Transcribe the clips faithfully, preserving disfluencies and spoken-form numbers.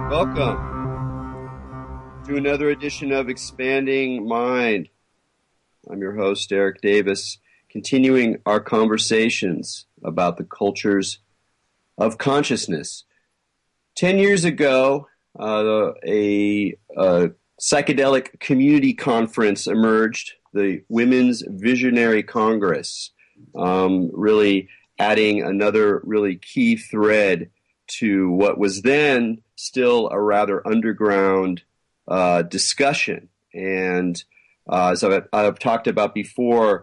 Welcome to another edition of Expanding Mind. I'm your host, Eric Davis, continuing our conversations about the cultures of consciousness. Ten years ago, uh, a, a psychedelic community conference emerged, the Women's Visionary Congress, um, really adding another really key thread to what was then still a rather underground uh, discussion. And uh, as I've, I've talked about before,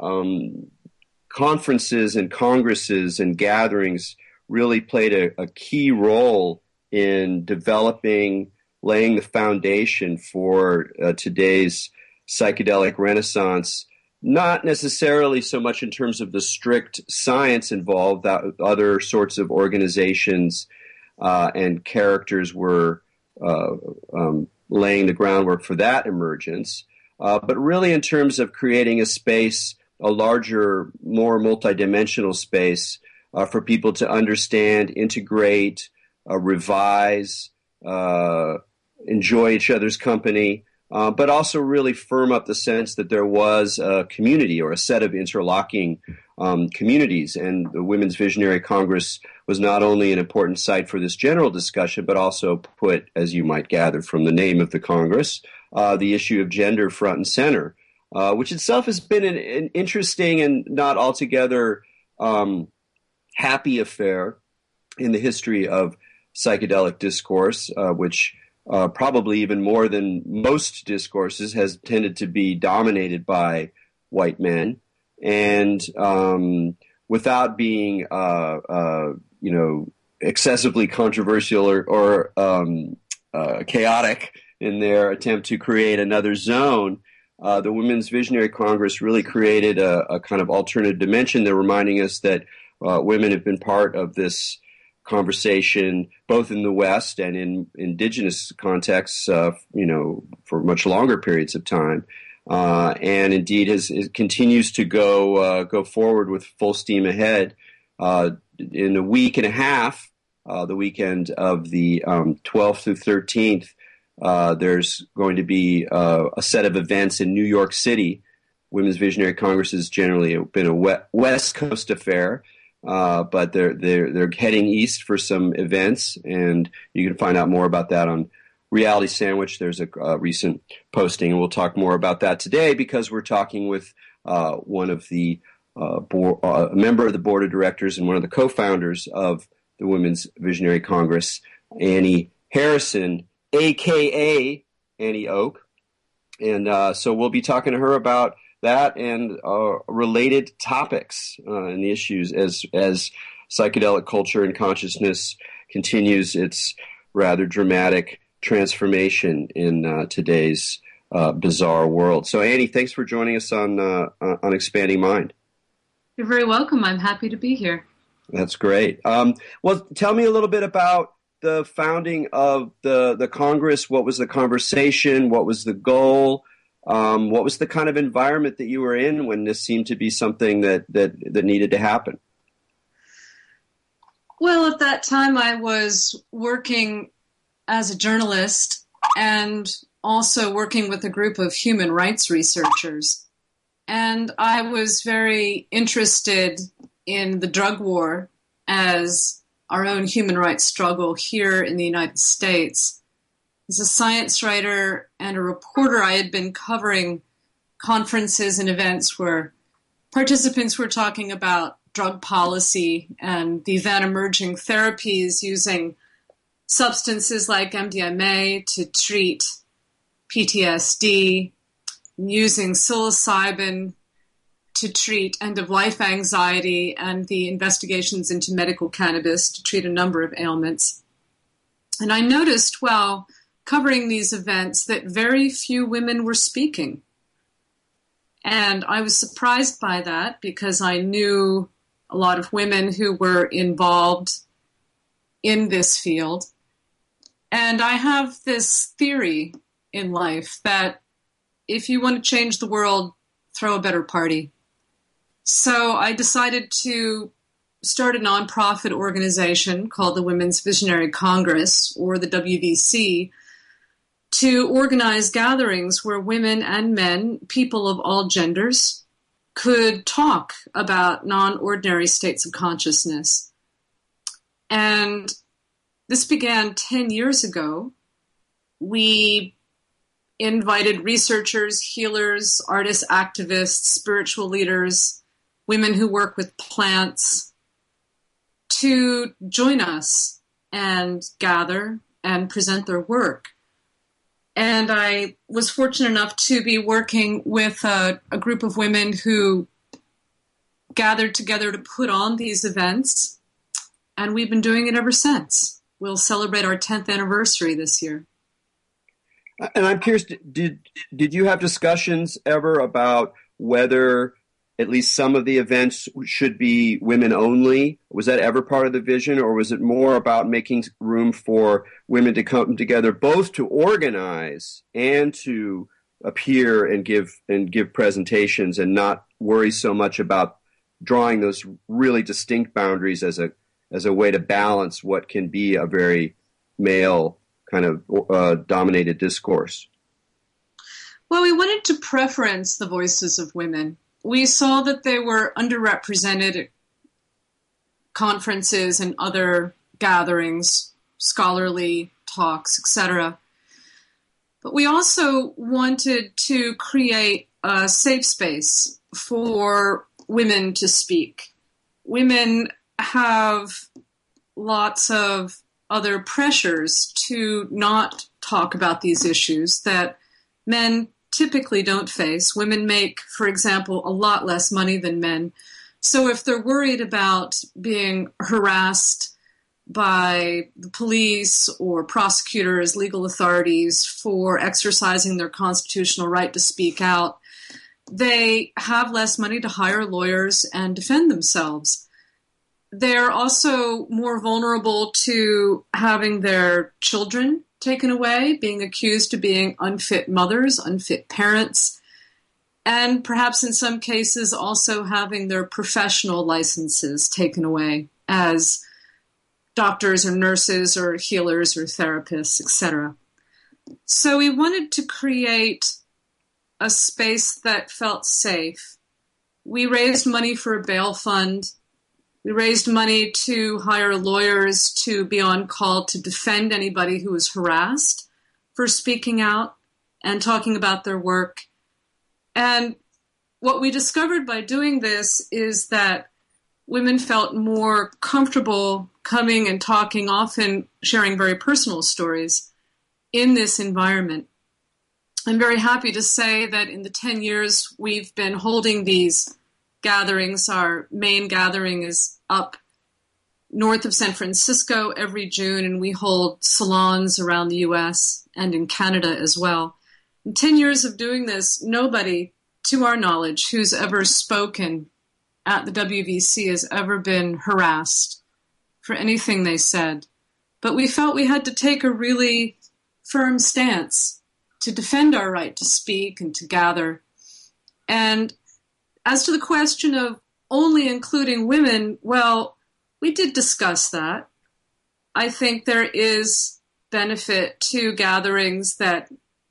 um, conferences and congresses and gatherings really played a, a key role in developing, laying the foundation for uh, today's psychedelic renaissance, not necessarily so much in terms of the strict science involved, that other sorts of organizations uh, and characters were uh, um, laying the groundwork for that emergence, uh, but really in terms of creating a space, a larger, more multidimensional space uh, for people to understand, integrate, uh, revise, uh, enjoy each other's company, uh, but also really firm up the sense that there was a community or a set of interlocking um, communities. And the Women's Visionary Congress was not only an important site for this general discussion, but also put, as you might gather from the name of the Congress, uh, the issue of gender front and center, uh, which itself has been an, an interesting and not altogether um, happy affair in the history of psychedelic discourse, uh, which uh, probably even more than most discourses has tended to be dominated by white men. And um, without being, uh, uh, you know, excessively controversial or, or um, uh, chaotic in their attempt to create another zone, uh, the Women's Visionary Congress really created a, a kind of alternative dimension. They're reminding us that uh, women have been part of this conversation, both in the West and in indigenous contexts, uh, you know, for much longer periods of time. Uh, and indeed, has, it continues to go uh, go forward with full steam ahead. Uh, in a week and a half, uh, the weekend of the um, twelfth through thirteenth, uh, there's going to be uh, a set of events in New York City. Women's Visionary Congress has generally been a West Coast affair, uh, but they're they're they're heading east for some events, and you can find out more about that on Reality Sandwich. There's a uh, recent posting, and we'll talk more about that today because we're talking with uh, one of the uh, board, uh, a member of the board of directors and one of the co-founders of the Women's Visionary Congress, Annie Harrison, a k a. Annie Oak. And uh, so we'll be talking to her about that and uh, related topics uh, and the issues as as psychedelic culture and consciousness continues its rather dramatic transformation in uh, today's uh, bizarre world. So, Annie, thanks for joining us on uh, on Expanding Mind. You're very welcome. I'm happy to be here. That's great. Um, well, tell me a little bit about the founding of the the Congress. What was the conversation? What was the goal? Um, what was the kind of environment that you were in when this seemed to be something that that, that needed to happen? Well, at that time, I was working as a journalist and also working with a group of human rights researchers. And I was very interested in the drug war as our own human rights struggle here in the United States. As a science writer and a reporter, I had been covering conferences and events where participants were talking about drug policy and the then emerging therapies using substances like M D M A to treat P T S D, using psilocybin to treat end-of-life anxiety, and the investigations into medical cannabis to treat a number of ailments. And I noticed while covering these events that very few women were speaking. And I was surprised by that because I knew a lot of women who were involved in this field. And I have this theory in life that if you want to change the world, throw a better party. So I decided to start a nonprofit organization called the Women's Visionary Congress, or the W V C, to organize gatherings where women and men, people of all genders, could talk about non-ordinary states of consciousness. And this began ten years ago. We invited researchers, healers, artists, activists, spiritual leaders, women who work with plants to join us and gather and present their work. And I was fortunate enough to be working with a, a group of women who gathered together to put on these events, and we've been doing it ever since. We'll celebrate our tenth anniversary this year. And I'm curious, did did you have discussions ever about whether at least some of the events should be women only? Was that ever part of the vision, or was it more about making room for women to come together both to organize and to appear and give and give presentations, and not worry so much about drawing those really distinct boundaries as a as a way to balance what can be a very male kind of uh, dominated discourse? Well, we wanted to preference the voices of women. We saw that they were underrepresented at conferences and other gatherings, scholarly talks, et cetera. But we also wanted to create a safe space for women to speak. Women have lots of other pressures to not talk about these issues that men typically don't face. Women make, for example, a lot less money than men. So if they're worried about being harassed by the police or prosecutors, legal authorities for exercising their constitutional right to speak out, they have less money to hire lawyers and defend themselves. They're also more vulnerable to having their children taken away, being accused of being unfit mothers, unfit parents, and perhaps in some cases also having their professional licenses taken away as doctors or nurses or healers or therapists, et cetera. So we wanted to create a space that felt safe. We raised money for a bail fund. We raised money to hire lawyers to be on call to defend anybody who was harassed for speaking out and talking about their work. And what we discovered by doing this is that women felt more comfortable coming and talking, often sharing very personal stories in this environment. I'm very happy to say that in the ten years we've been holding these gatherings, our main gathering is up north of San Francisco every June, and we hold salons around the U S and in Canada as well. In ten years of doing this, nobody, to our knowledge, who's ever spoken at the W V C has ever been harassed for anything they said. But we felt we had to take a really firm stance to defend our right to speak and to gather. And as to the question of only including women, well, we did discuss that. I think there is benefit to gatherings that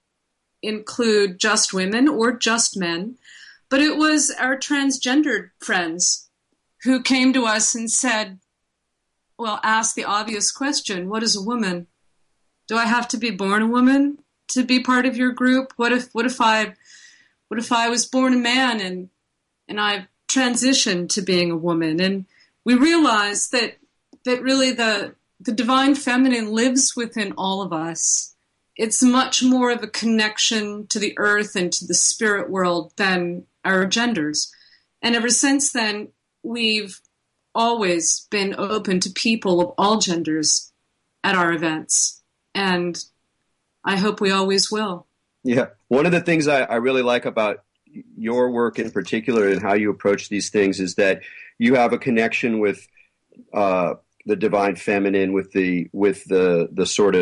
include just women or just men. But it was our transgendered friends who came to us and said, well, asked the obvious question, what is a woman? Do I have to be born a woman to be part of your group? What if what if I what if I was born a man and and I've transitioned to being a woman? And we realized that that really the the divine feminine lives within all of us. It's much more of a connection to the earth and to the spirit world than our genders. And ever since then, we've always been open to people of all genders at our events. And I hope we always will. Yeah. One of the things I, I really like about your work in particular and how you approach these things is that you have a connection with uh, the divine feminine, with the with the the sort of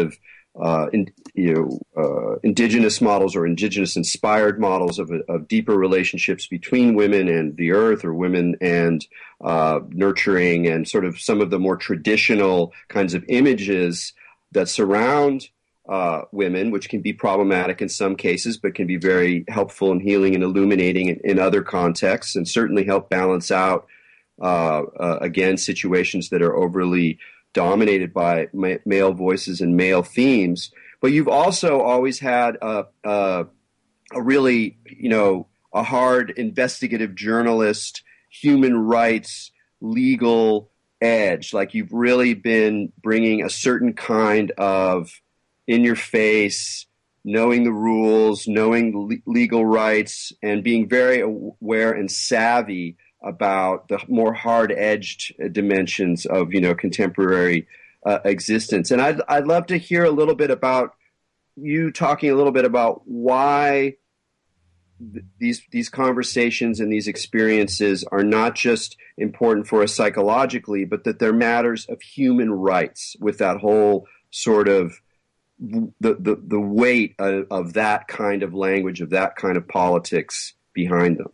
uh, in, you know, uh, indigenous models or indigenous inspired models of, of deeper relationships between women and the earth, or women and uh, nurturing, and sort of some of the more traditional kinds of images that surround uh, women, which can be problematic in some cases, but can be very helpful and healing and illuminating in, in other contexts, and certainly help balance out, uh, uh, again, situations that are overly dominated by ma- male voices and male themes. But you've also always had a, a, a really, you know, a hard investigative journalist, human rights, legal edge. Like, you've really been bringing a certain kind of in your face, knowing the rules, knowing le- legal rights, and being very aware and savvy about the more hard-edged dimensions of, you know, contemporary uh, existence. And I'd, I'd love to hear a little bit about you talking a little bit about why th- these these conversations and these experiences are not just important for us psychologically, but that they're matters of human rights, with that whole sort of the the, the weight of, of that kind of language, of that kind of politics behind them.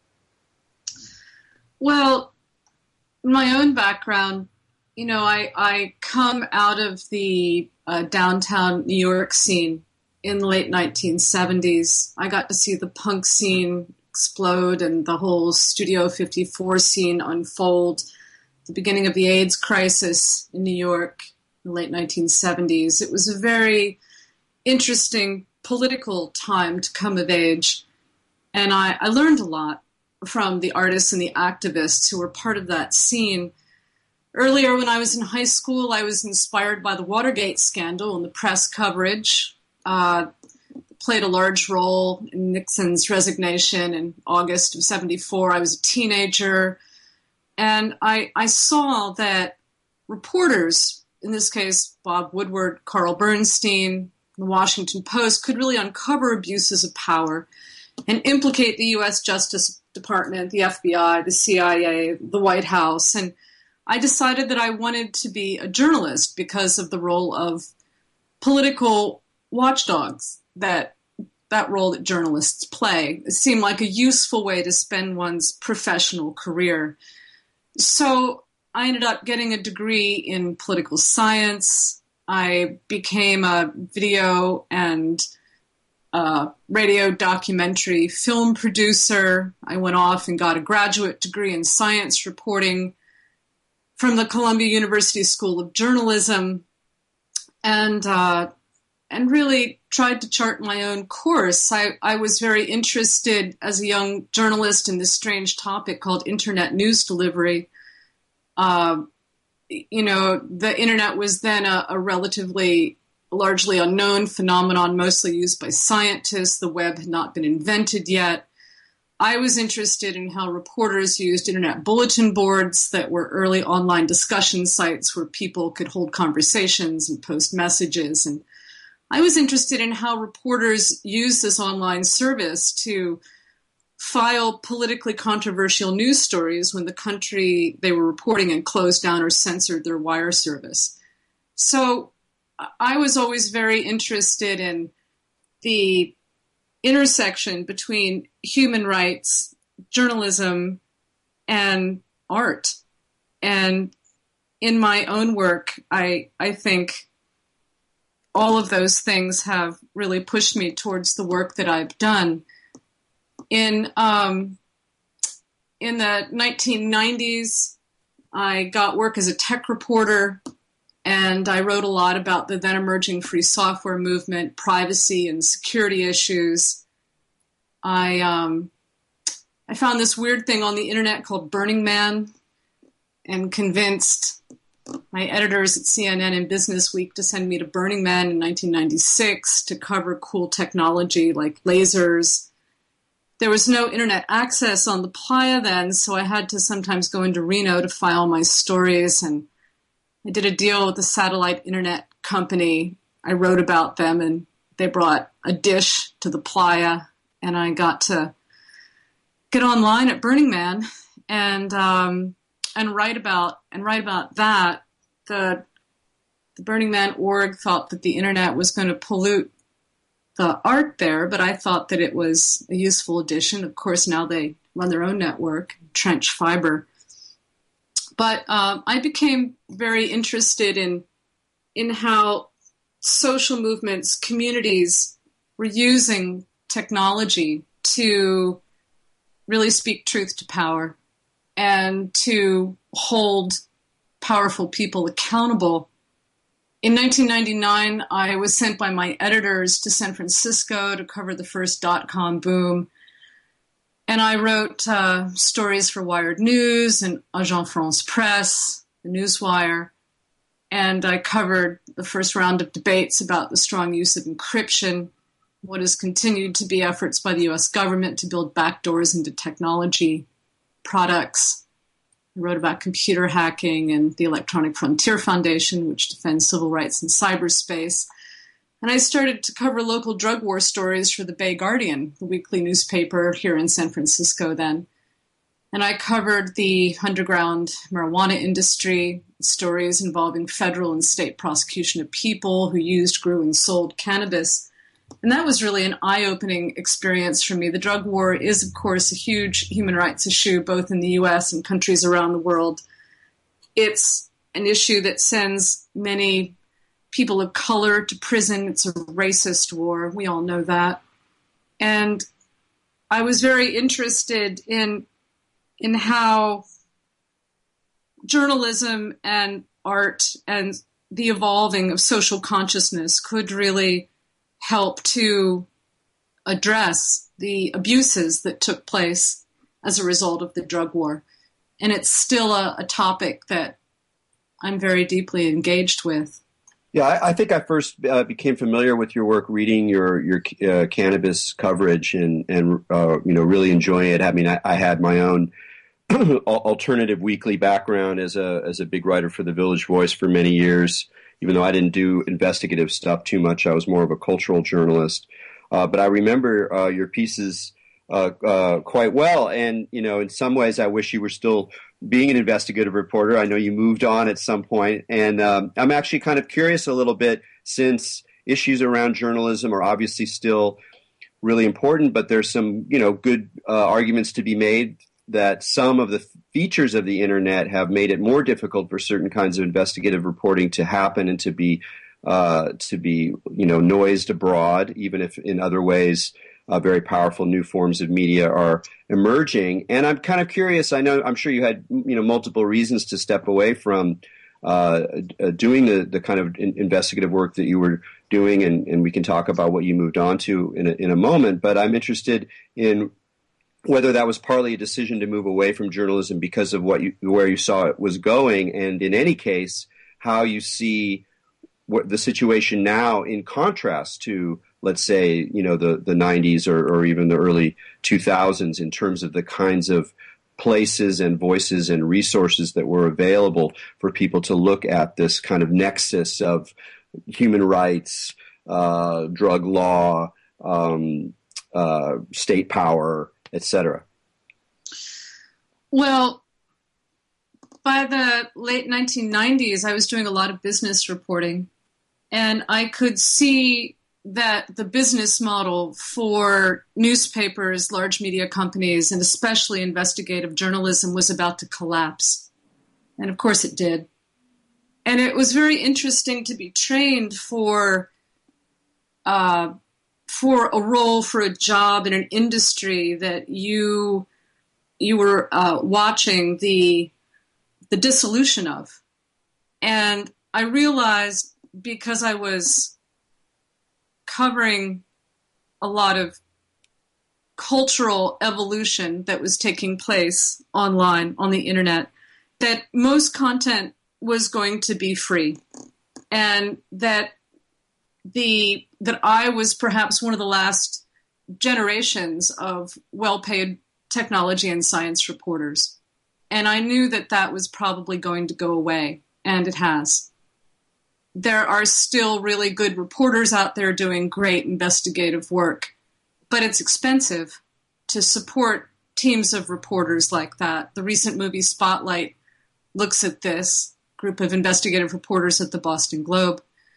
Well, my own background, you know, I, I come out of the uh, downtown New York scene in the late nineteen seventies. I got to see the punk scene explode and the whole Studio fifty-four scene unfold. The beginning of the AIDS crisis in New York in the late nineteen seventies. It was a very interesting political time to come of age, and I, I learned a lot from the artists and the activists who were part of that scene. Earlier, when I was in high school, I was inspired by the Watergate scandal and the press coverage. Uh, played a large role in Nixon's resignation in August of seventy-four. I was a teenager, and I, I saw that reporters, in this case Bob Woodward, Carl Bernstein, the Washington Post, could really uncover abuses of power and implicate the U S Justice Department, the F B I, the C I A, the White House. And I decided that I wanted to be a journalist because of the role of political watchdogs that that role that journalists play. It seemed like a useful way to spend one's professional career. So I ended up getting a degree in political science. I became a video and uh, radio documentary film producer. I went off and got a graduate degree in science reporting from the Columbia University School of Journalism, and uh, and really tried to chart my own course. I, I was very interested as a young journalist in this strange topic called internet news delivery. Uh, you know, the internet was then a, a relatively largely unknown phenomenon, mostly used by scientists. The web had not been invented yet. I was interested in how reporters used internet bulletin boards that were early online discussion sites where people could hold conversations and post messages. And I was interested in how reporters used this online service to file politically controversial news stories when the country they were reporting in closed down or censored their wire service. So I was always very interested in the intersection between human rights, journalism, and art. And in my own work, I I think all of those things have really pushed me towards the work that I've done. In um, in the nineteen nineties, I got work as a tech reporter, and I wrote a lot about the then emerging free software movement, privacy and security issues. I um, I found this weird thing on the internet called Burning Man, and convinced my editors at C N N and Business Week to send me to Burning Man in nineteen ninety-six to cover cool technology like lasers. There was no internet access on the playa then, so I had to sometimes go into Reno to file my stories, and I did a deal with a satellite internet company. I wrote about them, and they brought a dish to the playa, and I got to get online at Burning Man and um, and write about and write about that. The the Burning Man org thought that the internet was going to pollute the art there, but I thought that it was a useful addition. Of course, now they run their own network, Trench Fiber. But um, I became very interested in in how social movements, communities were using technology to really speak truth to power and to hold powerful people accountable. In nineteen ninety-nine, I was sent by my editors to San Francisco to cover the first dot-com boom. And I wrote uh, stories for Wired News and Agence France Presse, the Newswire. And I covered the first round of debates about the strong use of encryption, what has continued to be efforts by the U S government to build backdoors into technology products. I wrote about computer hacking and the Electronic Frontier Foundation, which defends civil rights in cyberspace. And I started to cover local drug war stories for the Bay Guardian, the weekly newspaper here in San Francisco then. And I covered the underground marijuana industry, stories involving federal and state prosecution of people who used, grew, and sold cannabis. And that was really an eye-opening experience for me. The drug war is, of course, a huge human rights issue, both in the U S and countries around the world. It's an issue that sends many people of color to prison. It's a racist war. We all know that. And I was very interested in, in how journalism and art and the evolving of social consciousness could really help to address the abuses that took place as a result of the drug war. And it's still a, a topic that I'm very deeply engaged with. Yeah, I, I think I first uh, became familiar with your work reading your your uh, cannabis coverage and and uh, you know really enjoying it. I mean, I, I had my own alternative weekly background as a as a big writer for the Village Voice for many years. Even though I didn't do investigative stuff too much, I was more of a cultural journalist. Uh, but I remember uh, your pieces uh, uh, quite well, and you know, in some ways, I wish you were still being an investigative reporter. I know you moved on at some point, and um, I'm actually kind of curious a little bit, since issues around journalism are obviously still really important, but there's some, you know, good uh, arguments to be made that some of the features of the internet have made it more difficult for certain kinds of investigative reporting to happen and to be uh, to be, you know, noised abroad, even if in other ways Uh, very powerful new forms of media are emerging. And I'm kind of curious, I know, I'm sure you had, you know, multiple reasons to step away from uh, uh, doing the, the kind of in- investigative work that you were doing, and, and we can talk about what you moved on to in a, in a moment. But I'm interested in whether that was partly a decision to move away from journalism because of what you, where you saw it was going, and in any case, how you see what the situation now in contrast to, let's say, you know, the, the nineties or, or even the early two thousands in terms of the kinds of places and voices and resources that were available for people to look at this kind of nexus of human rights, uh, drug law, um, uh, state power, et cetera. Well, by the late nineteen nineties, I was doing a lot of business reporting, and I could see that the business model for newspapers, large media companies, and especially investigative journalism was about to collapse. And of course it did. And it was very interesting to be trained for uh, for a role, for a job in an industry that you you were uh, watching the the dissolution of. And I realized, because I was covering a lot of cultural evolution that was taking place online, on the internet, that most content was going to be free, and that the that I was perhaps one of the last generations of well-paid technology and science reporters. And I knew that that was probably going to go away, and it has. There are still really good reporters out there doing great investigative work, but it's expensive to support teams of reporters like that. The recent movie Spotlight looks at this. group of investigative reporters at the Boston Globe.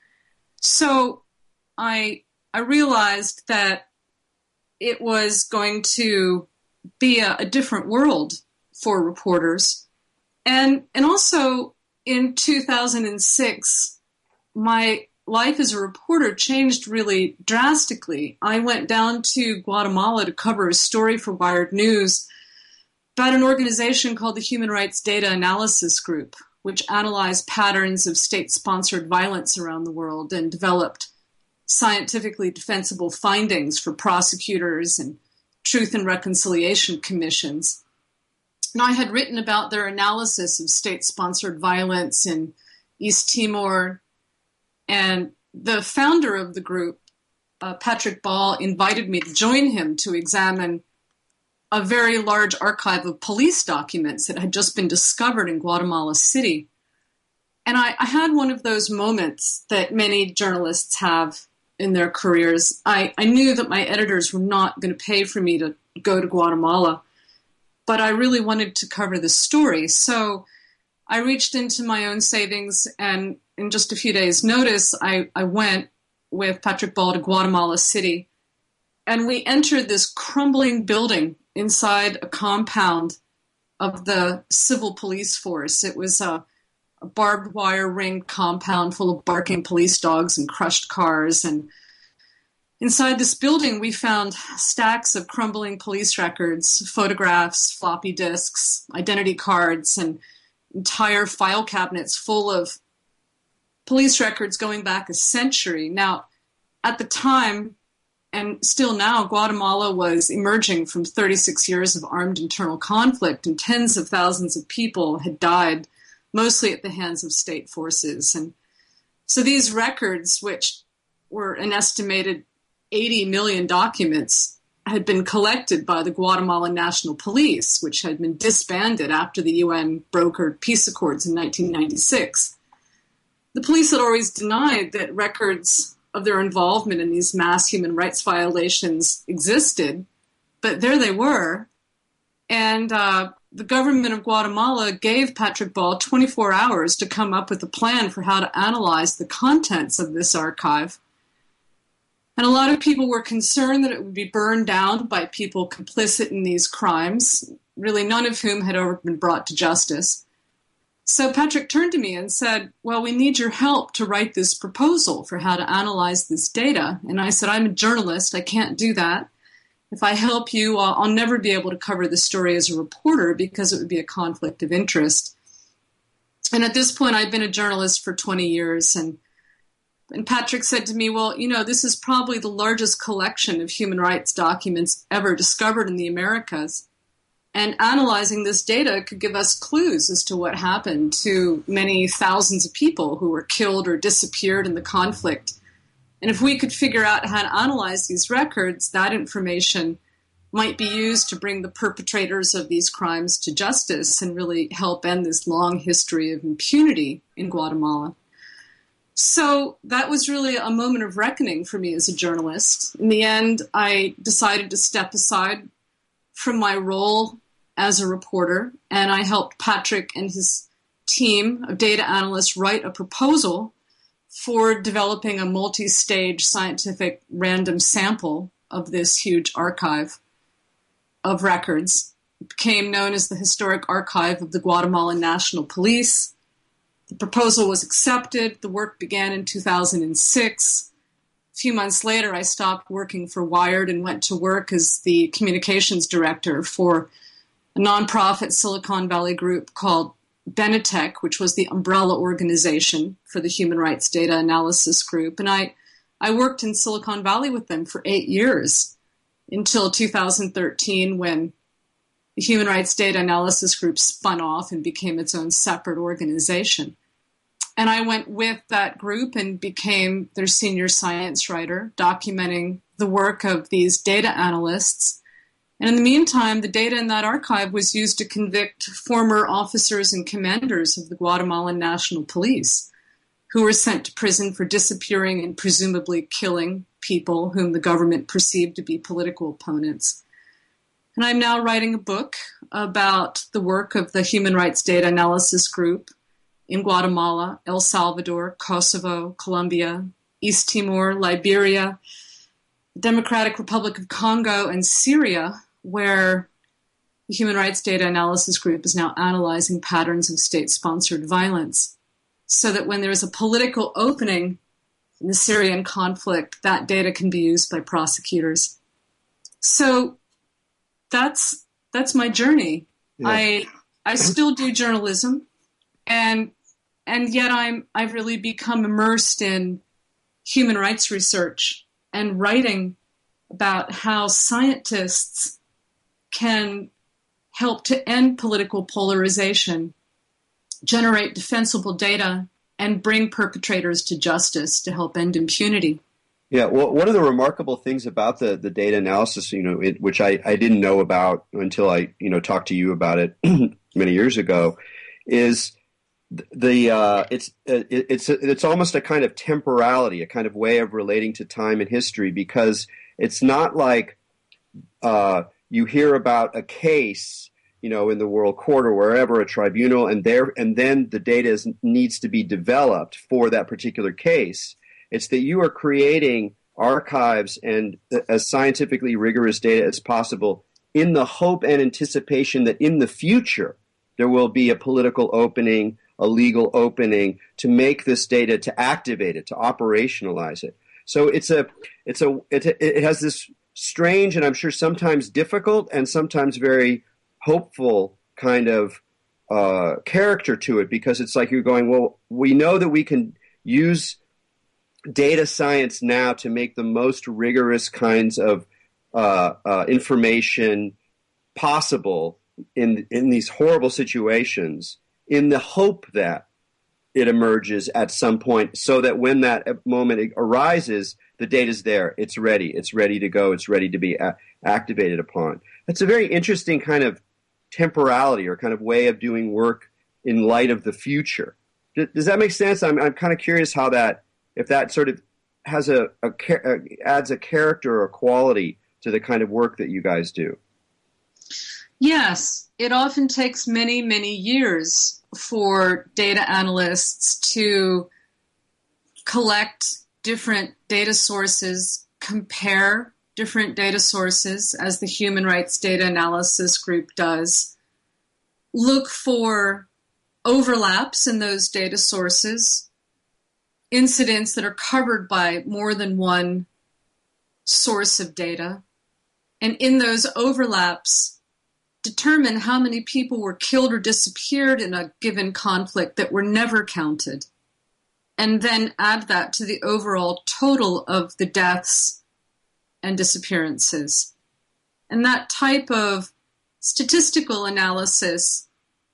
So I I realized that it was going to be a, a different world for reporters. And and also in two thousand six, my life as a reporter changed really drastically. I went down to Guatemala to cover a story for Wired News about an organization called the Human Rights Data Analysis Group, which analyzed patterns of state-sponsored violence around the world and developed scientifically defensible findings for prosecutors and truth and reconciliation commissions. And I had written about their analysis of state-sponsored violence in East Timor, and the founder of the group, uh, Patrick Ball, invited me to join him to examine a very large archive of police documents that had just been discovered in Guatemala City. And I, I had one of those moments that many journalists have in their careers. I, I knew that my editors were not going to pay for me to go to Guatemala, but I really wanted to cover the story. So I reached into my own savings, and in just a few days' notice, I, I went with Patrick Ball to Guatemala City. And we entered this crumbling building inside a compound of the civil police force. It was a, a barbed wire ringed compound full of barking police dogs and crushed cars. And inside this building, we found stacks of crumbling police records, photographs, floppy disks, identity cards, and entire file cabinets full of police records going back a century. Now, at the time, and still now, Guatemala was emerging from thirty-six years of armed internal conflict, and tens of thousands of people had died, mostly at the hands of state forces. And so these records, which were an estimated eighty million documents, had been collected by the Guatemalan National Police, which had been disbanded after the U N brokered peace accords in nineteen ninety-six. The police had always denied that records of their involvement in these mass human rights violations existed, but there they were. And uh, the government of Guatemala gave Patrick Ball twenty-four hours to come up with a plan for how to analyze the contents of this archive. And a lot of people were concerned that it would be burned down by people complicit in these crimes, really none of whom had ever been brought to justice. So Patrick turned to me and said, well, we need your help to write this proposal for how to analyze this data. And I said, I'm a journalist. I can't do that. If I help you, I'll, I'll never be able to cover the story as a reporter because it would be a conflict of interest. And at this point, I'd been a journalist for twenty years. And, and Patrick said to me, well, you know, this is probably the largest collection of human rights documents ever discovered in the Americas. And analyzing this data could give us clues as to what happened to many thousands of people who were killed or disappeared in the conflict. And if we could figure out how to analyze these records, that information might be used to bring the perpetrators of these crimes to justice and really help end this long history of impunity in Guatemala. So that was really a moment of reckoning for me as a journalist. In the end, I decided to step aside from my role as a reporter, and I helped Patrick and his team of data analysts write a proposal for developing a multi-stage scientific random sample of this huge archive of records. It became known as the Historic Archive of the Guatemalan National Police. The proposal was accepted. The work began in two thousand six. A few months later, I stopped working for Wired and went to work as the communications director for a nonprofit Silicon Valley group called Benetech, which was the umbrella organization for the Human Rights Data Analysis Group. And I, I worked in Silicon Valley with them for eight years until two thousand thirteen, when the Human Rights Data Analysis Group spun off and became its own separate organization. And I went with that group and became their senior science writer, documenting the work of these data analysts. And in the meantime, the data in that archive was used to convict former officers and commanders of the Guatemalan National Police, who were sent to prison for disappearing and presumably killing people whom the government perceived to be political opponents. And I'm now writing a book about the work of the Human Rights Data Analysis Group in Guatemala, El Salvador, Kosovo, Colombia, East Timor, Liberia, Democratic Republic of Congo, and Syria, where the Human Rights Data Analysis Group is now analyzing patterns of state-sponsored violence, so that when there is a political opening in the Syrian conflict, that data can be used by prosecutors. So that's that's my journey. Yeah. I I still do journalism, and and yet I'm I've really become immersed in human rights research and writing about how scientists can help to end political polarization, generate defensible data, and bring perpetrators to justice to help end impunity. Yeah, well, one of the remarkable things about the, the data analysis, you know, it, which I, I didn't know about until I, you know, talked to you about it many years ago, is the uh, it's it, it's it's almost a kind of temporality, a kind of way of relating to time and history, because it's not like uh, you hear about a case, you know, in the World Court or wherever, a tribunal, and there and then the data is, needs to be developed for that particular case. It's that you are creating archives and as scientifically rigorous data as possible in the hope and anticipation that in the future there will be a political opening, a legal opening to make this data, to activate it, to operationalize it. So it's a, it's a, it, it has this strange and I'm sure sometimes difficult and sometimes very hopeful kind of uh, character to it, because it's like you're going, well, we know that we can use data science now to make the most rigorous kinds of uh, uh, information possible in in these horrible situations, in the hope that it emerges at some point, so that when that moment arises, the data's there, it's ready, it's ready to go, it's ready to be a- activated upon. That's a very interesting kind of temporality or kind of way of doing work in light of the future. Does that make sense? I'm I'm kind of curious how that, if that sort of has a, a, a adds a character or quality to the kind of work that you guys do. Yes, it often takes many, many years for data analysts to collect different data sources, compare different data sources, as the Human Rights Data Analysis Group does, look for overlaps in those data sources, incidents that are covered by more than one source of data, and in those overlaps, determine how many people were killed or disappeared in a given conflict that were never counted, and then add that to the overall total of the deaths and disappearances. And that type of statistical analysis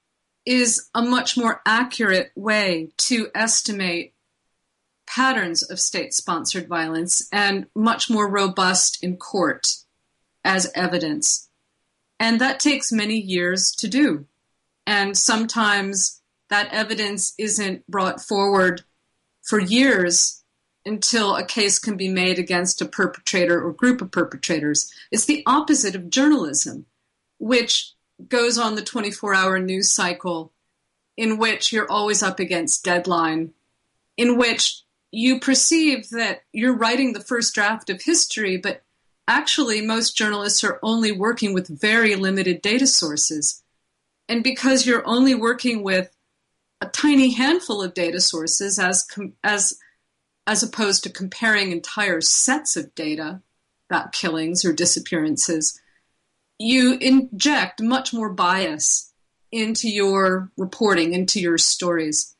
is a much more accurate way to estimate patterns of state-sponsored violence and much more robust in court as evidence. And that takes many years to do. And sometimes that evidence isn't brought forward for years until a case can be made against a perpetrator or group of perpetrators. It's the opposite of journalism, which goes on the twenty-four hour news cycle, in which you're always up against deadline, in which you perceive that you're writing the first draft of history, but actually most journalists are only working with very limited data sources. And because you're only working with a tiny handful of data sources as com- as as opposed to comparing entire sets of data about killings or disappearances, you inject much more bias into your reporting, into your stories.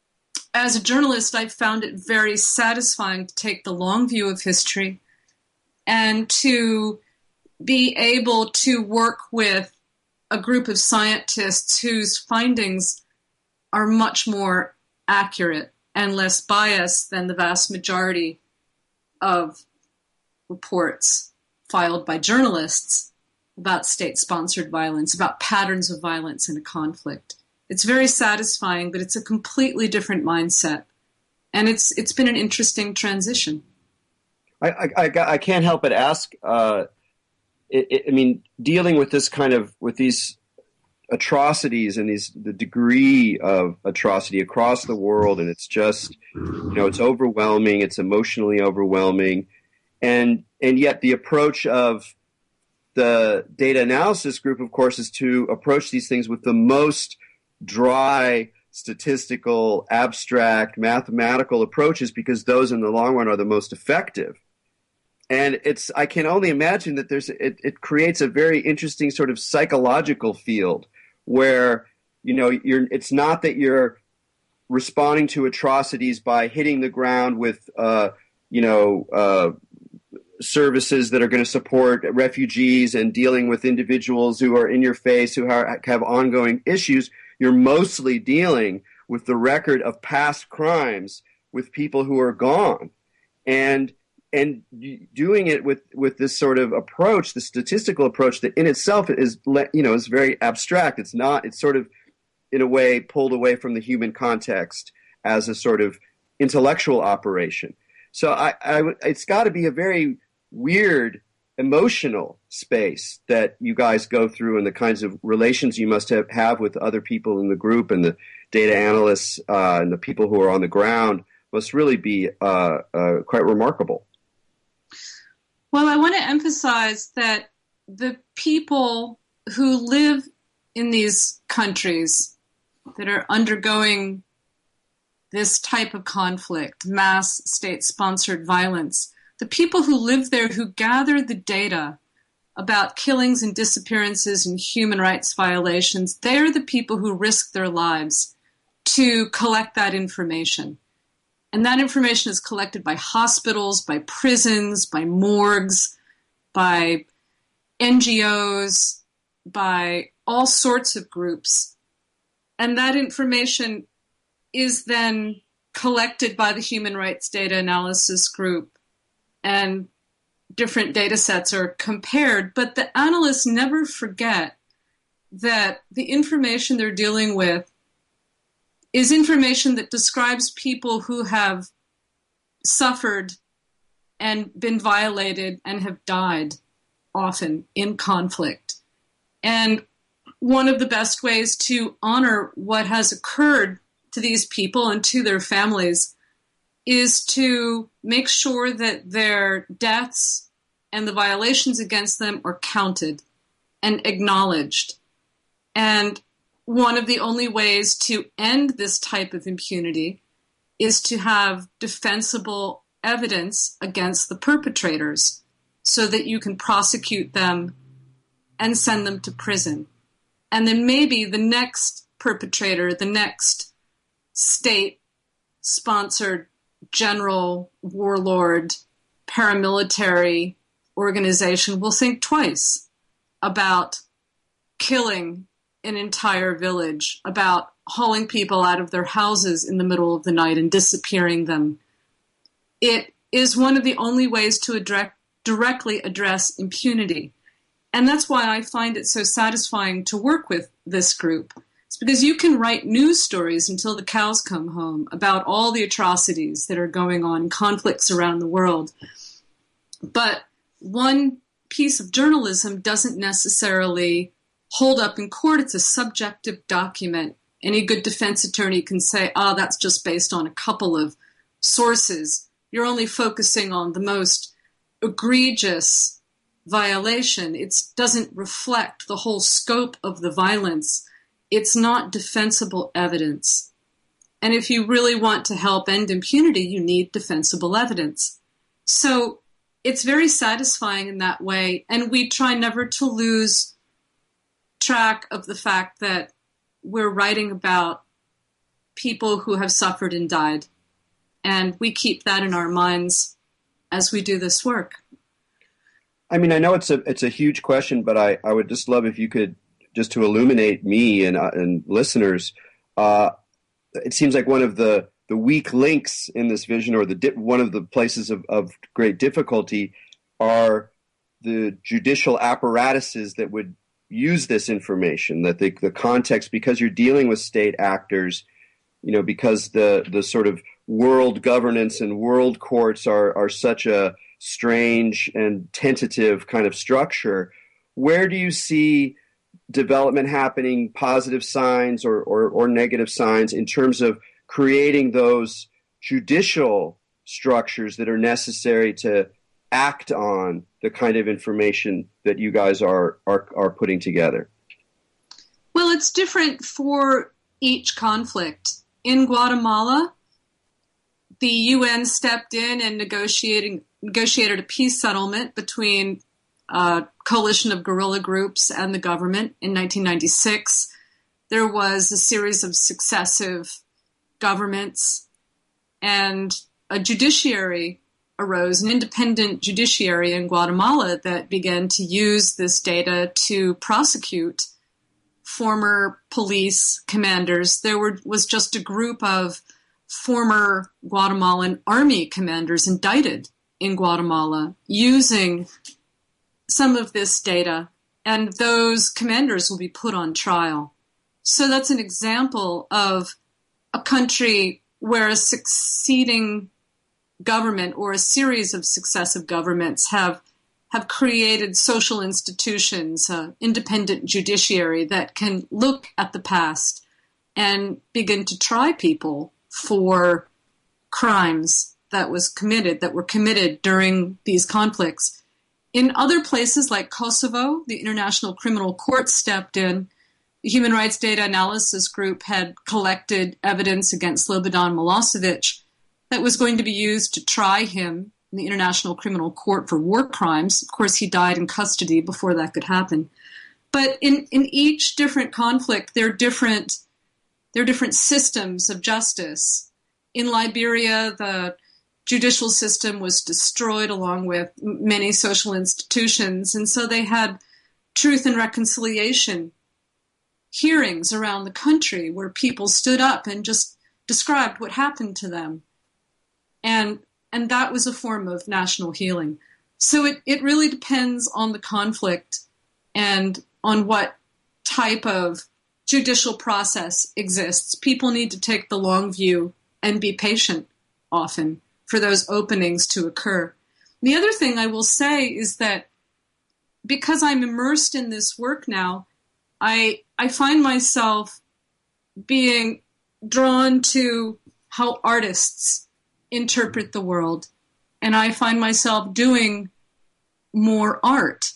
As a journalist, I found it very satisfying to take the long view of history and to be able to work with a group of scientists whose findings are much more accurate and less biased than the vast majority of reports filed by journalists about state-sponsored violence, about patterns of violence in a conflict. It's very satisfying, but it's a completely different mindset. And it's it's been an interesting transition. I, I, I can't help but ask, uh, it, it, I mean, dealing with this kind of, with these atrocities and these the degree of atrocity across the world, and it's just, you know, it's overwhelming. It's emotionally overwhelming, and and yet the approach of the data analysis group, of course, is to approach these things with the most dry, statistical, abstract, mathematical approaches, because those in the long run are the most effective. And it's, I can only imagine that there's, it, it creates a very interesting sort of psychological field where, you know, you're, it's not that you're responding to atrocities by hitting the ground with, uh, you know, uh, services that are going to support refugees and dealing with individuals who are in your face, who are, have ongoing issues. You're mostly dealing with the record of past crimes with people who are gone. And And doing it with, with this sort of approach, the statistical approach that in itself is, you know, is very abstract. It's not, it's sort of in a way pulled away from the human context as a sort of intellectual operation. So I, I it's got to be a very weird emotional space that you guys go through, and the kinds of relations you must have, have with other people in the group, and the data analysts uh, and the people who are on the ground must really be uh, uh, quite remarkable. Well, I want to emphasize that the people who live in these countries that are undergoing this type of conflict, mass state-sponsored violence, the people who live there, who gather the data about killings and disappearances and human rights violations, they're the people who risk their lives to collect that information. And that information is collected by hospitals, by prisons, by morgues, by N G Os, by all sorts of groups. And that information is then collected by the Human Rights Data Analysis Group, and different data sets are compared. But the analysts never forget that the information they're dealing with is information that describes people who have suffered and been violated and have died, often in conflict. And one of the best ways to honor what has occurred to these people and to their families is to make sure that their deaths and the violations against them are counted and acknowledged. And one of the only ways to end this type of impunity is to have defensible evidence against the perpetrators so that you can prosecute them and send them to prison. And then maybe the next perpetrator, the next state-sponsored general, warlord, paramilitary organization will think twice about killing an entire village, about hauling people out of their houses in the middle of the night and disappearing them. It is one of the only ways to address, directly address impunity. And that's why I find it so satisfying to work with this group. It's because you can write news stories until the cows come home about all the atrocities that are going on, conflicts around the world. But one piece of journalism doesn't necessarily hold up in court. It's a subjective document. Any good defense attorney can say, oh, that's just based on a couple of sources. You're only focusing on the most egregious violation. It doesn't reflect the whole scope of the violence. It's not defensible evidence. And if you really want to help end impunity, you need defensible evidence. So it's very satisfying in that way. And we try never to lose track of the fact that we're writing about people who have suffered and died. And we keep that in our minds as we do this work. I mean, I know it's a it's a huge question, but I, I would just love if you could, just to illuminate me and uh, and listeners, uh, it seems like one of the, the weak links in this vision, or the di- one of the places of, of great difficulty, are the judicial apparatuses that would use this information, that the, the context, because you're dealing with state actors, you know, because the, the sort of world governance and world courts are, are such a strange and tentative kind of structure. Where do you see development happening, positive signs or, or, or negative signs in terms of creating those judicial structures that are necessary to act on the kind of information that you guys are, are, are putting together? Well, it's different for each conflict. In Guatemala, the U N stepped in and negotiating, negotiated a peace settlement between a coalition of guerrilla groups and the government in nineteen ninety-six. There was a series of successive governments, and a judiciary arose, an independent judiciary in Guatemala that began to use this data to prosecute former police commanders. There were, was just a group of former Guatemalan army commanders indicted in Guatemala using some of this data, and those commanders will be put on trial. So that's an example of a country where a succeeding government or a series of successive governments have have created social institutions, uh, independent judiciary that can look at the past and begin to try people for crimes that was committed, that were committed during these conflicts. In other places like Kosovo, the International Criminal Court stepped in. The Human Rights Data Analysis Group had collected evidence against Slobodan Milosevic that was going to be used to try him in the International Criminal Court for war crimes. Of course, he died in custody before that could happen. But in, in each different conflict, there are different, there are different systems of justice. In Liberia, the judicial system was destroyed along with many social institutions, and so they had truth and reconciliation hearings around the country where people stood up and just described what happened to them. And and that was a form of national healing. So it, it really depends on the conflict and on what type of judicial process exists. People need to take the long view and be patient often for those openings to occur. The other thing I will say is that because I'm immersed in this work now, I I find myself being drawn to how artists interpret the world. And I find myself doing more art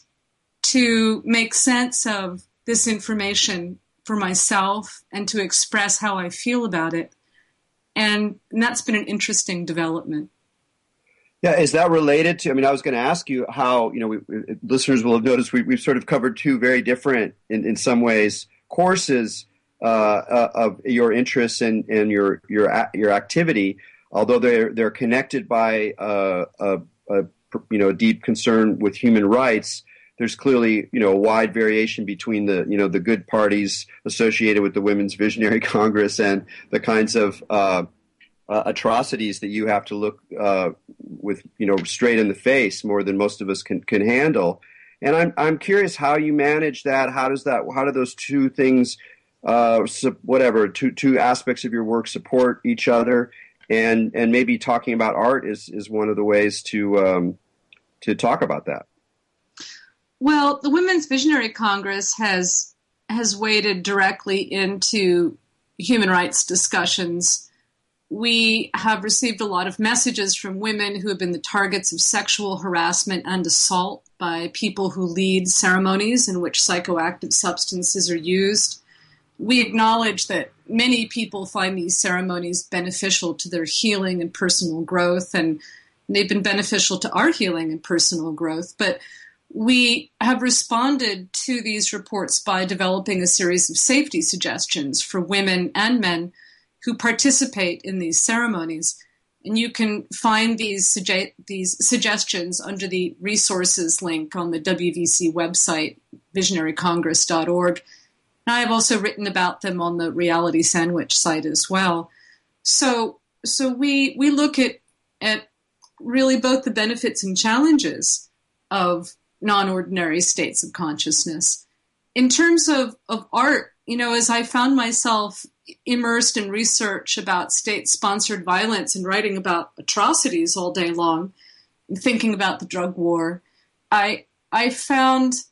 to make sense of this information for myself and to express how I feel about it. And, and that's been an interesting development. Yeah, is that related to, I mean, I was going to ask you how, you know, we, we, listeners will have noticed we, we've sort of covered two very different, in, in some ways, courses uh, uh, of your interests and, and your, your, your activity. Although they're they're connected by uh, a, a you know a deep concern with human rights, there's clearly you know a wide variation between the you know the good parties associated with the Women's Visionary Congress and the kinds of uh, uh, atrocities that you have to look uh, with you know straight in the face more than most of us can can handle. And I'm I'm curious how you manage that. How does that? How do those two things, uh, whatever two two aspects of your work support each other? And and maybe talking about art is, is one of the ways to um, to talk about that. Well, the Women's Visionary Congress has has waded directly into human rights discussions. We have received a lot of messages from women who have been the targets of sexual harassment and assault by people who lead ceremonies in which psychoactive substances are used. We acknowledge that many people find these ceremonies beneficial to their healing and personal growth, and they've been beneficial to our healing and personal growth. But we have responded to these reports by developing a series of safety suggestions for women and men who participate in these ceremonies. And you can find these, suge- these suggestions under the resources link on the W V C website, visionary congress dot org. And I have also written about them on the Reality Sandwich site as well. So, so we we look at at really both the benefits and challenges of non-ordinary states of consciousness. In terms of, of art, you know, as I found myself immersed in research about state-sponsored violence and writing about atrocities all day long, and thinking about the drug war, I I found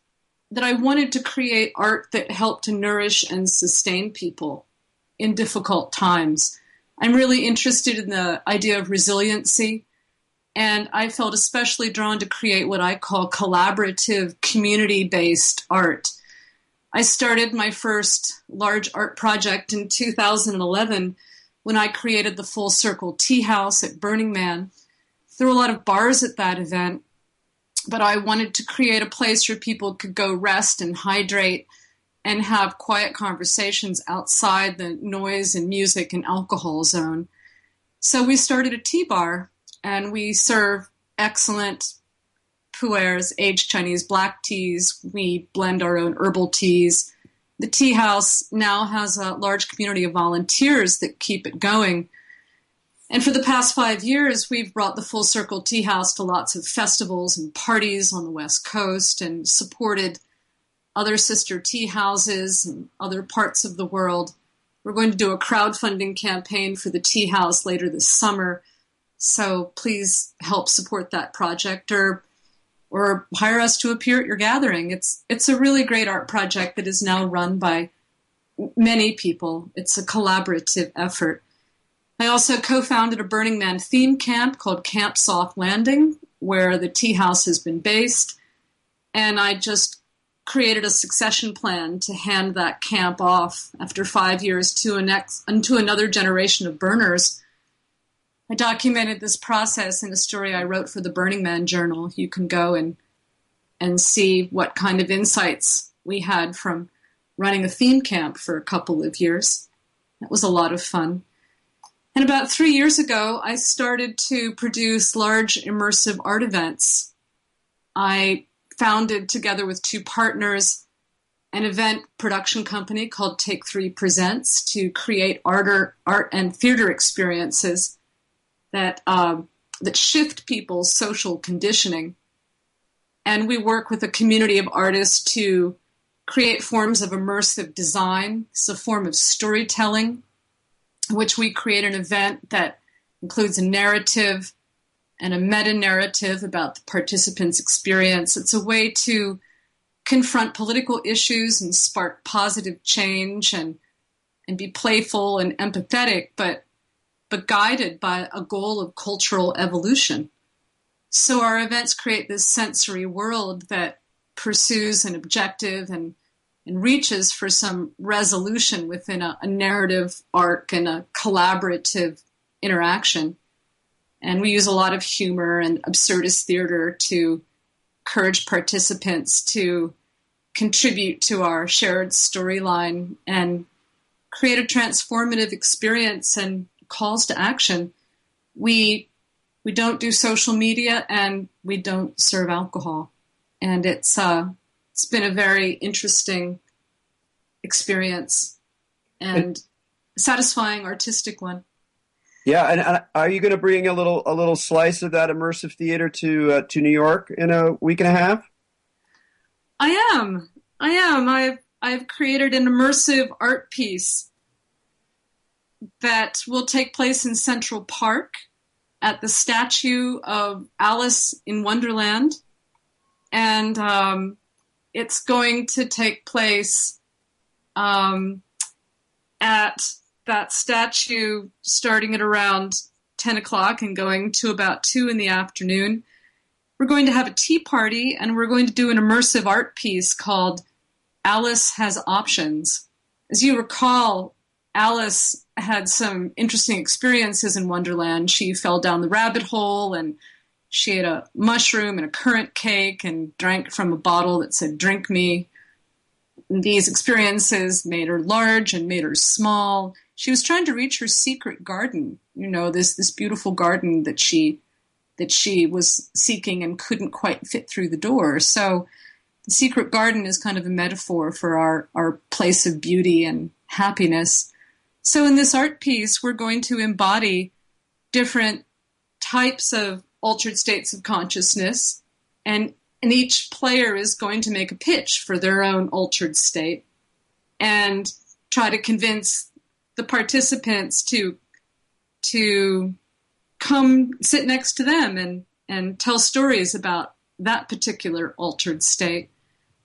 that I wanted to create art that helped to nourish and sustain people in difficult times. I'm really interested in the idea of resiliency, and I felt especially drawn to create what I call collaborative, community-based art. I started my first large art project in two thousand eleven when I created the Full Circle Tea House at Burning Man. There were a lot of bars at that event, but I wanted to create a place where people could go rest and hydrate and have quiet conversations outside the noise and music and alcohol zone. So we started a tea bar, and we serve excellent pu'ers, aged Chinese black teas. We blend our own herbal teas. The tea house now has a large community of volunteers that keep it going. And for the past five years, we've brought the Full Circle Tea House to lots of festivals and parties on the West Coast and supported other sister tea houses and other parts of the world. We're going to do a crowdfunding campaign for the tea house later this summer. So please help support that project or or hire us to appear at your gathering. It's it's a really great art project that is now run by many people. It's a collaborative effort. I also co-founded a Burning Man theme camp called Camp Soft Landing, where the tea house has been based. And I just created a succession plan to hand that camp off after five years to a next, to another generation of burners. I documented this process in a story I wrote for the Burning Man Journal. You can go and and see what kind of insights we had from running a theme camp for a couple of years. That was a lot of fun. And about three years ago, I started to produce large immersive art events. I founded, together with two partners, an event production company called Take Three Presents to create art, or, art and theater experiences that um, that shift people's social conditioning. And we work with a community of artists to create forms of immersive design. It's a form of storytelling, in which we create an event that includes a narrative and a meta-narrative about the participants' experience. It's a way to confront political issues and spark positive change and and be playful and empathetic, but but guided by a goal of cultural evolution. So our events create this sensory world that pursues an objective and, and reaches for some resolution within a, a narrative arc and a collaborative interaction. And we use a lot of humor and absurdist theater to encourage participants to contribute to our shared storyline and create a transformative experience and calls to action. We we don't do social media and we don't serve alcohol, and it's uh, it's been a very interesting experience and satisfying artistic one. Yeah, and, and are you going to bring a little a little slice of that immersive theater to uh, to New York in a week and a half? I am. I am. I've I've created an immersive art piece that will take place in Central Park at the statue of Alice in Wonderland. And um, it's going to take place um, at that statue starting at around ten o'clock and going to about two in the afternoon. We're going to have a tea party, and we're going to do an immersive art piece called Alice Has Options. As you recall, Alice had some interesting experiences in Wonderland. She fell down the rabbit hole, and she ate a mushroom and a currant cake and drank from a bottle that said, "Drink me." And these experiences made her large and made her small. She was trying to reach her secret garden, you know, this this beautiful garden that she that she was seeking and couldn't quite fit through the door. So the secret garden is kind of a metaphor for our, our place of beauty and happiness. So in this art piece, we're going to embody different types of altered states of consciousness, and, and each player is going to make a pitch for their own altered state and try to convince the participants to to come sit next to them and, and tell stories about that particular altered state.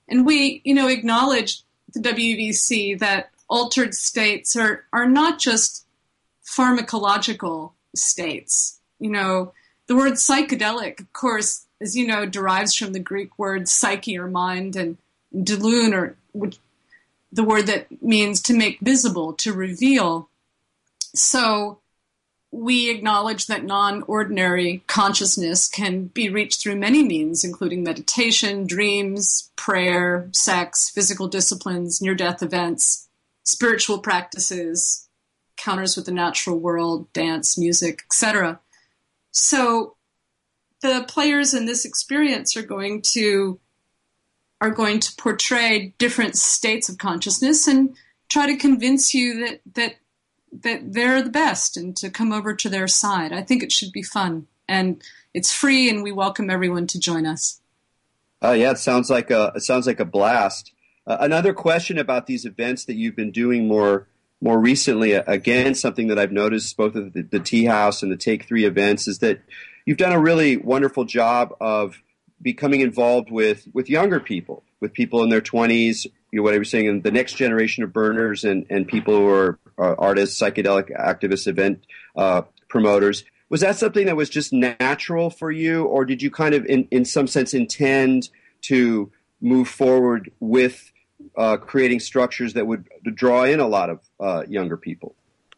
And we, you know, acknowledge the W B C that altered states are, are not just pharmacological states. You know, the word psychedelic, of course, as you know, derives from the Greek word psyche or mind, and delusion, or which, the word that means to make visible, to reveal. So we acknowledge that non-ordinary consciousness can be reached through many means, including meditation, dreams, prayer, sex, physical disciplines, near-death events, spiritual practices, encounters with the natural world, dance, music, et cetera. So the players in this experience are going to are going to portray different states of consciousness and try to convince you that that that they're the best and to come over to their side. I think it should be fun, and it's free, and we welcome everyone to join us. Oh, yeah, it sounds like a it sounds like a blast. Uh, another question about these events that you've been doing more more recently, again, something that I've noticed both of the, the Tea House and the Take Three events, is that you've done a really wonderful job of becoming involved with, with younger people, with people in their twenties, you know, what I was saying, and the next generation of burners and, and people who are, are artists, psychedelic activists, event uh, promoters. Was that something that was just natural for you, or did you kind of, in, in some sense, intend to move forward with uh, creating structures that would draw in a lot of uh, younger people?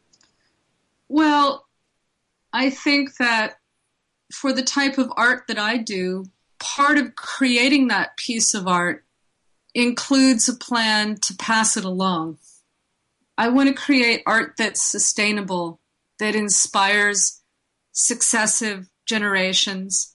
Well, I think that for the type of art that I do, part of creating that piece of art includes a plan to pass it along. I want to create art that's sustainable, that inspires successive generations.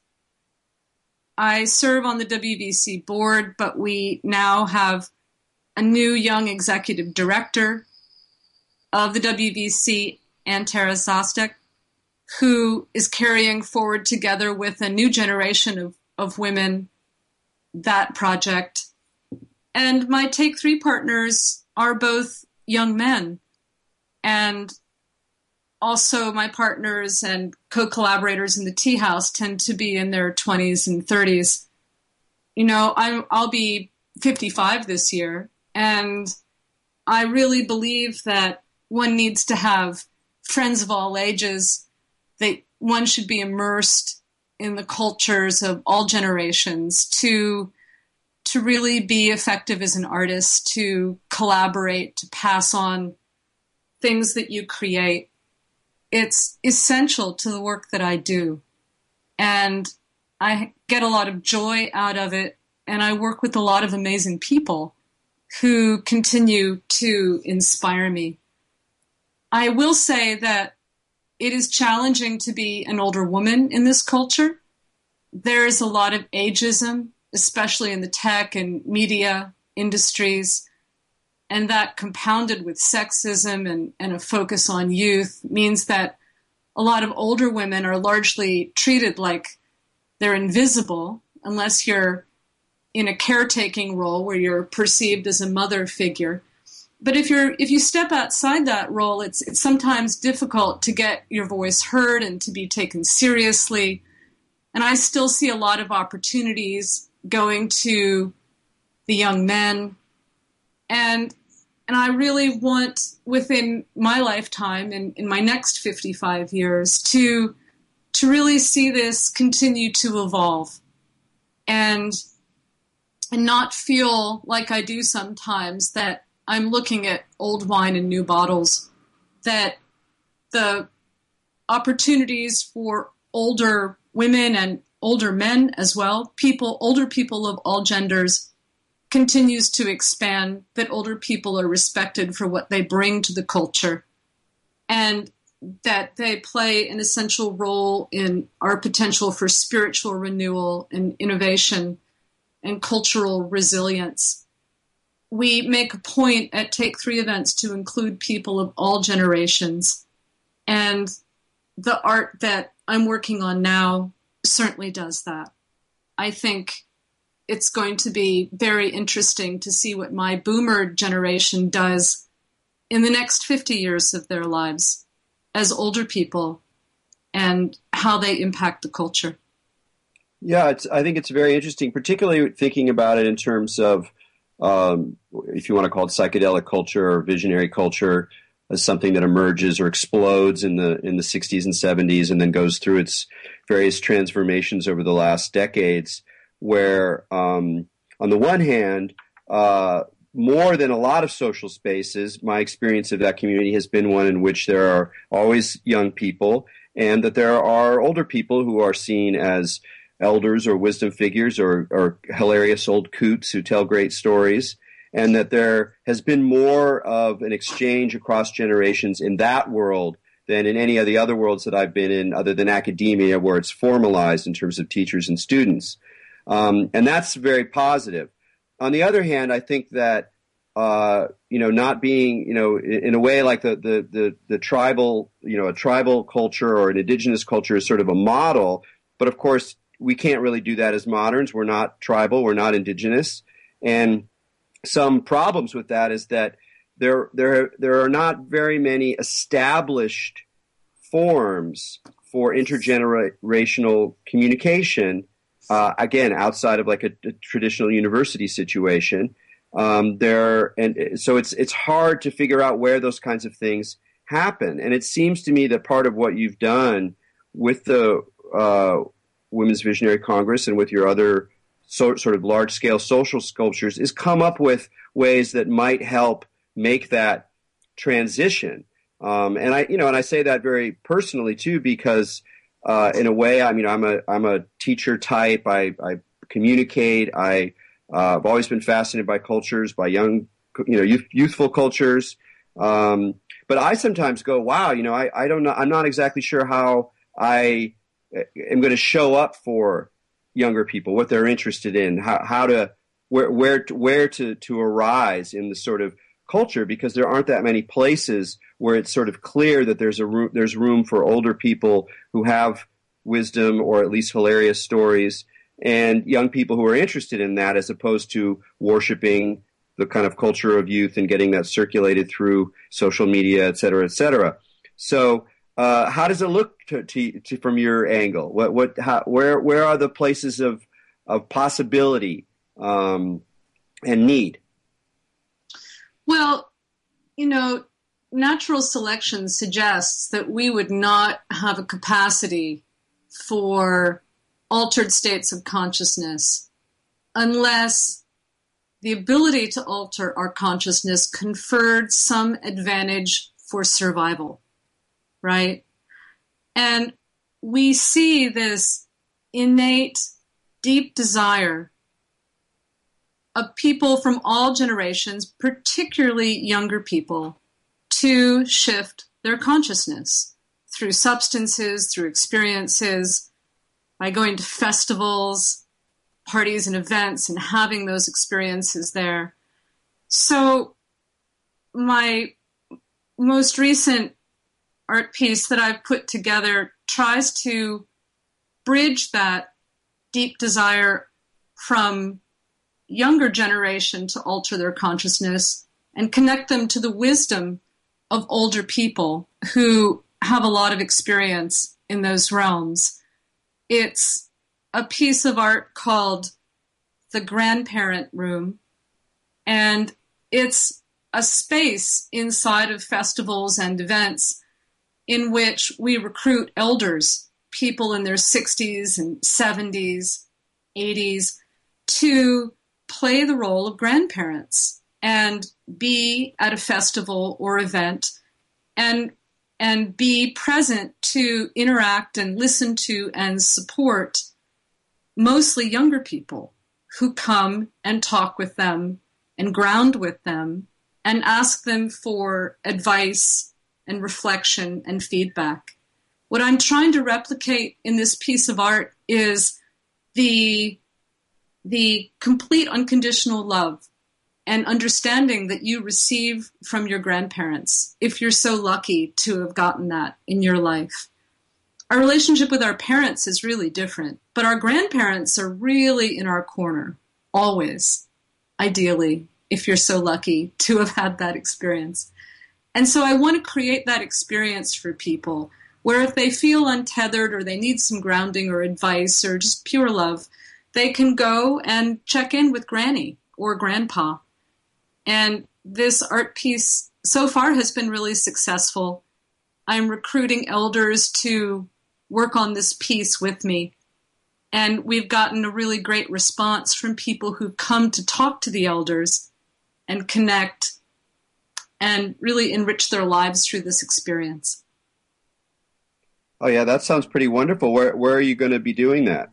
I serve on the W B C board, but we now have a new young executive director of the W B C, Ann Tara Zostek, who is carrying forward together with a new generation of, of women that project. And my Take Three partners are both young men. And also my partners and co-collaborators in the Tea House tend to be in their twenties and thirties. You know, I'm, I'll be fifty-five this year, and I really believe that one needs to have friends of all ages, that one should be immersed in the cultures of all generations to to really be effective as an artist, to collaborate, to pass on things that you create. It's essential to the work that I do. And I get a lot of joy out of it, and I work with a lot of amazing people who continue to inspire me. I will say that it is challenging to be an older woman in this culture. There is a lot of ageism, especially in the tech and media industries, and that compounded with sexism and, and a focus on youth means that a lot of older women are largely treated like they're invisible unless you're in a caretaking role where you're perceived as a mother figure. But if you're if you step outside that role, it's it's sometimes difficult to get your voice heard and to be taken seriously. And I still see a lot of opportunities going to the young men. And and I really want, within my lifetime and in my next fifty-five years, to to really see this continue to evolve and and not feel like I do sometimes that I'm looking at old wine in new bottles, that the opportunities for older women and older men as well, people, older people of all genders, continues to expand, that older people are respected for what they bring to the culture, and that they play an essential role in our potential for spiritual renewal and innovation and cultural resilience. We make a point at Take Three events to include people of all generations, and the art that I'm working on now certainly does that. I think it's going to be very interesting to see what my boomer generation does in the next fifty years of their lives as older people and how they impact the culture. Yeah, it's, I think it's very interesting, particularly thinking about it in terms of um, if you want to call it psychedelic culture or visionary culture, as something that emerges or explodes in the in the sixties and seventies and then goes through its various transformations over the last decades, where um, on the one hand, uh, more than a lot of social spaces, my experience of that community has been one in which there are always young people and that there are older people who are seen as elders or wisdom figures or, or hilarious old coots who tell great stories, and that there has been more of an exchange across generations in that world than in any of the other worlds that I've been in, other than academia, where it's formalized in terms of teachers and students. Um, and that's very positive. On the other hand, I think that, uh, you know, not being, you know, in, in a way like the, the, the, the tribal, you know, a tribal culture or an indigenous culture is sort of a model. But of course, we can't really do that as moderns. We're not tribal. We're not indigenous. And some problems with that is that there, there, there are not very many established forms for intergenerational communication. Uh, again, outside of like a, a traditional university situation, um, there, and so it's it's hard to figure out where those kinds of things happen. And it seems to me that part of what you've done with the uh, Women's Visionary Congress and with your other so, sort of large scale social sculptures is come up with ways that might help make that transition. Um, and I, you know, and I say that very personally too, because. Uh, in a way, I mean, I'm a I'm a teacher type. I, I communicate. I uh, I've always been fascinated by cultures, by young, you know, youth, youthful cultures. Um, but I sometimes go, wow, you know, I, I don't know. I'm not exactly sure how I am going to show up for younger people, what they're interested in, how how to where where to, where to to arise in the sort of culture, because there aren't that many places where it's sort of clear that there's a room, there's room for older people who have wisdom or at least hilarious stories, and young people who are interested in that, as opposed to worshiping the kind of culture of youth and getting that circulated through social media, et cetera, et cetera. So, uh, how does it look to, to, to, from your angle? What, what, how, where, where are the places of of possibility um, and need? Well, you know, natural selection suggests that we would not have a capacity for altered states of consciousness unless the ability to alter our consciousness conferred some advantage for survival, right? And we see this innate, deep desire of people from all generations, particularly younger people, to shift their consciousness through substances, through experiences, by going to festivals, parties and events and having those experiences there. So my most recent art piece that I've put together tries to bridge that deep desire from younger generation to alter their consciousness and connect them to the wisdom of older people who have a lot of experience in those realms. It's a piece of art called The Grandparent Room, and it's a space inside of festivals and events in which we recruit elders, people in their sixties and seventies, eighties, to play the role of grandparents and be at a festival or event and and be present to interact and listen to and support mostly younger people who come and talk with them and ground with them and ask them for advice and reflection and feedback. What I'm trying to replicate in this piece of art is the the complete unconditional love and understanding that you receive from your grandparents, if you're so lucky to have gotten that in your life. Our relationship with our parents is really different, but our grandparents are really in our corner, always, ideally, if you're so lucky to have had that experience. And so I want to create that experience for people where if they feel untethered or they need some grounding or advice or just pure love, they can go and check in with Granny or Grandpa And this art piece so far has been really successful. I'm recruiting elders to work on this piece with me. And we've gotten a really great response from people who've come to talk to the elders and connect and really enrich their lives through this experience. Oh, yeah, that sounds pretty wonderful. Where where are you going to be doing that?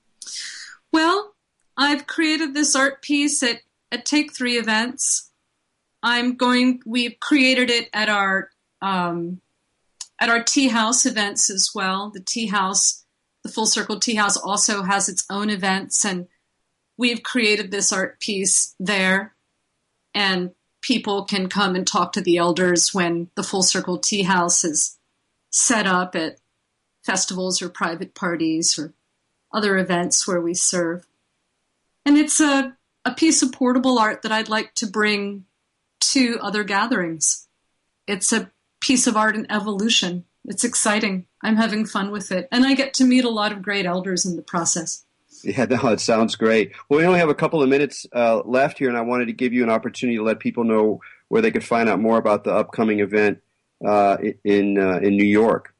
Well, I've created this art piece at, at Take Three events. I'm going. We've created it at our um, at our Tea House events as well. The Tea House, the Full Circle Tea House, also has its own events, and we've created this art piece there. And people can come and talk to the elders when the Full Circle Tea House is set up at festivals or private parties or other events where we serve. And it's a, a piece of portable art that I'd like to bring to other gatherings. It's a piece of art in evolution. It's exciting. I'm having fun with it. And I get to meet a lot of great elders in the process. Yeah, no, it sounds great. Well, we only have a couple of minutes uh, left here, and I wanted to give you an opportunity to let people know where they could find out more about the upcoming event uh, in uh, in New York.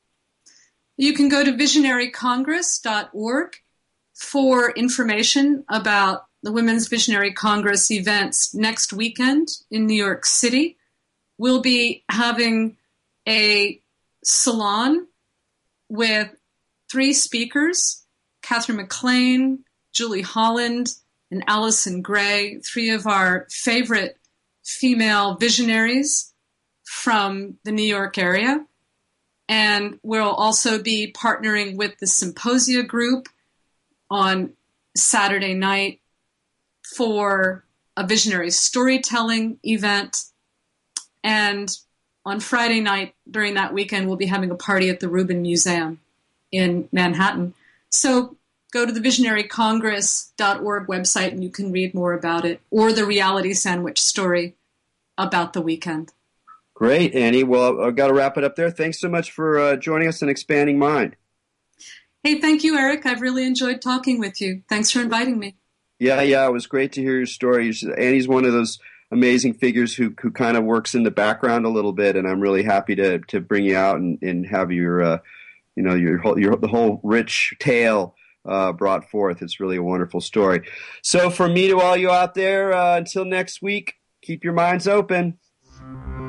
You can go to visionary congress dot org for information about the Women's Visionary Congress events next weekend in New York City. We'll be having a salon with three speakers, Catherine McLean, Julie Holland, and Allison Gray, three of our favorite female visionaries from the New York area. And we'll also be partnering with the Symposia Group on Saturday night for a visionary storytelling event. And on Friday night during that weekend, we'll be having a party at the Rubin Museum in Manhattan. So go to the visionary congress dot org website and you can read more about it, or the Reality Sandwich story about the weekend. Great, Annie. Well, I've got to wrap it up there. Thanks so much for uh, joining us in Expanding Mind. Hey, thank you, Eric. I've really enjoyed talking with you. Thanks for inviting me. Yeah, yeah, it was great to hear your story. Annie's one of those amazing figures who who kind of works in the background a little bit, and I'm really happy to to bring you out and, and have your uh, you know your whole your the whole rich tale uh, brought forth. It's really a wonderful story. So, from me to all you out there, uh, until next week, keep your minds open.